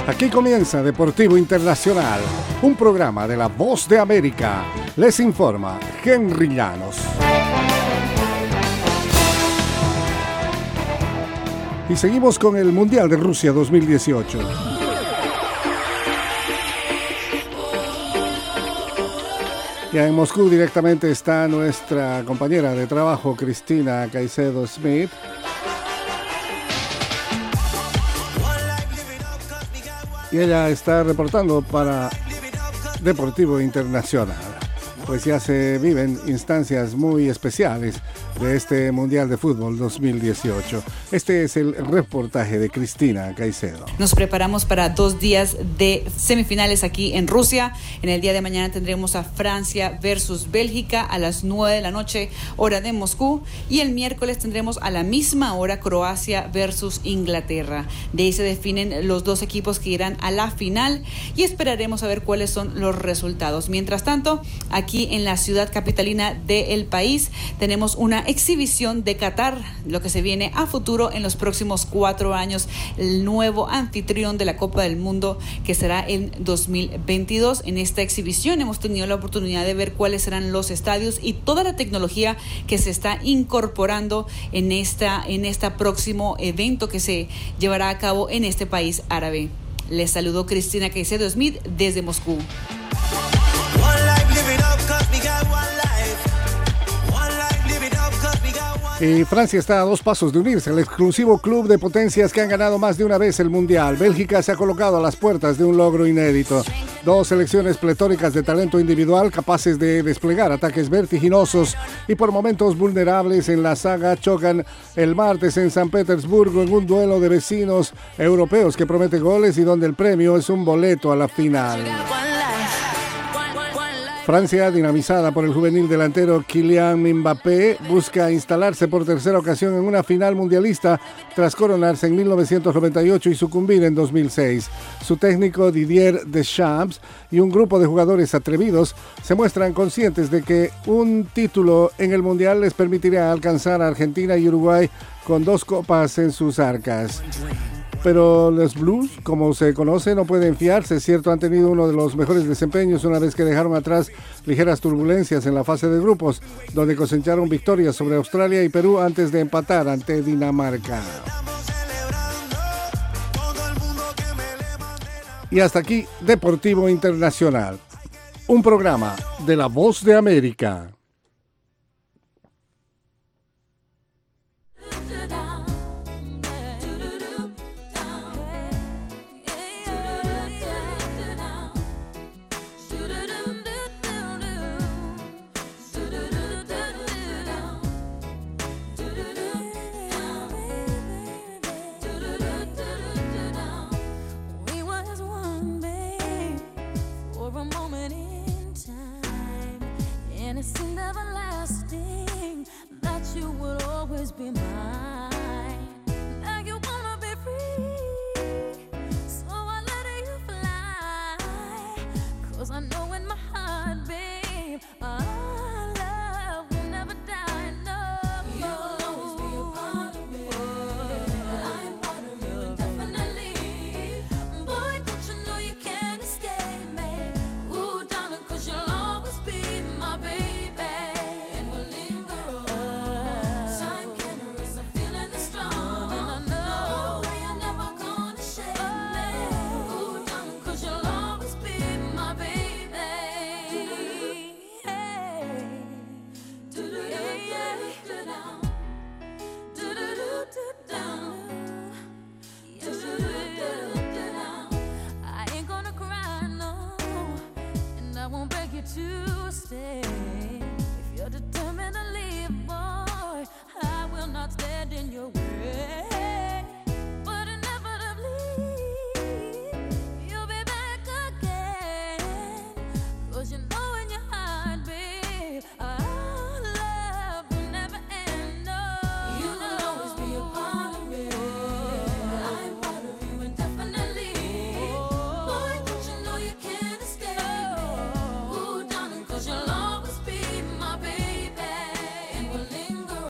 Aquí comienza Deportivo Internacional, un programa de La Voz de América. Les informa Henry Llanos. Y seguimos con el Mundial de Rusia 2018. Ya en Moscú directamente está nuestra compañera de trabajo, Cristina Caicedo Smith. Y ella está reportando para Deportivo Internacional. Pues ya se viven instancias muy especiales de este Mundial de Fútbol 2018. Este es el reportaje de Cristina Caicedo. Nos preparamos para 2 días de semifinales aquí en Rusia. En el día de mañana tendremos a Francia versus Bélgica a las 9 de la noche, hora de Moscú. Y el miércoles tendremos a la misma hora Croacia versus Inglaterra. De ahí se definen los 2 equipos que irán a la final y esperaremos a ver cuáles son los resultados. Mientras tanto, aquí en la ciudad capitalina del país tenemos una exhibición de Qatar, lo que se viene a futuro en los próximos 4 años, el nuevo anfitrión de la Copa del Mundo que será en 2022. En esta exhibición hemos tenido la oportunidad de ver cuáles serán los estadios y toda la tecnología que se está incorporando en esta próximo evento que se llevará a cabo en este país árabe. Les saludó Cristina Caicedo Smith desde Moscú. Y Francia está a 2 pasos de unirse al exclusivo club de potencias que han ganado más de una vez el Mundial. Bélgica se ha colocado a las puertas de un logro inédito. 2 selecciones pletóricas de talento individual capaces de desplegar ataques vertiginosos y por momentos vulnerables en la saga chocan el martes en San Petersburgo en un duelo de vecinos europeos que promete goles y donde el premio es un boleto a la final. Francia, dinamizada por el juvenil delantero Kylian Mbappé, busca instalarse por tercera ocasión en una final mundialista tras coronarse en 1998 y sucumbir en 2006. Su técnico Didier Deschamps y un grupo de jugadores atrevidos se muestran conscientes de que un título en el Mundial les permitirá alcanzar a Argentina y Uruguay con 2 copas en sus arcas. Pero los Blues, como se conoce, no pueden fiarse. Es cierto, han tenido uno de los mejores desempeños una vez que dejaron atrás ligeras turbulencias en la fase de grupos, donde cosecharon victorias sobre Australia y Perú antes de empatar ante Dinamarca. Y hasta aquí, Deportivo Internacional, un programa de La Voz de América. Be